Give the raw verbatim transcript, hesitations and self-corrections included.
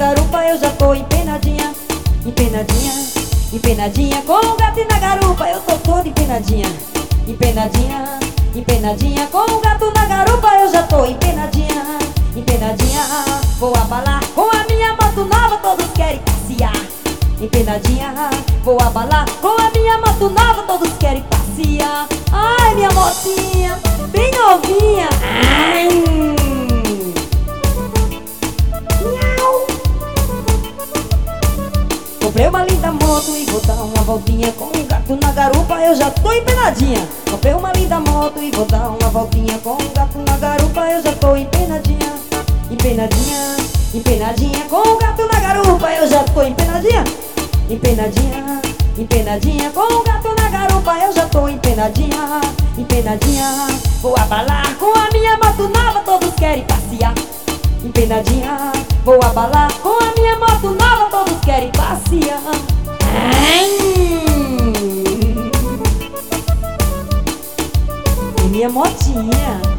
garupa eu já tô empenadinha, empenadinha, empenadinha. Com o gato na garupa eu tô toda empenadinha, empenadinha, empenadinha. Com o gato na garupa eu já tô empenadinha, empenadinha. Vou abalar com a minha moto nova, todos querem passear. Empenadinha, vou abalar com a minha moto nova, todos querem passear. Ai, minha motinha, bem novinha. Ai. Miau. Comprei uma linda moto e vou dar uma voltinha. Com o gato na garupa eu já tô empenadinha. Comprei uma linda moto e vou dar uma voltinha. Com o gato na garupa eu já tô empenadinha, empenadinha, empenadinha. Com o gato na garupa eu já tô empenadinha, empenadinha, empenadinha. Com o gato na garupa eu já tô empenadinha, empenadinha. Vou abalar com a minha moto nova, todos querem passear. Empenadinha, vou abalar com a minha moto nova, todos querem passear. Ai. E minha motinha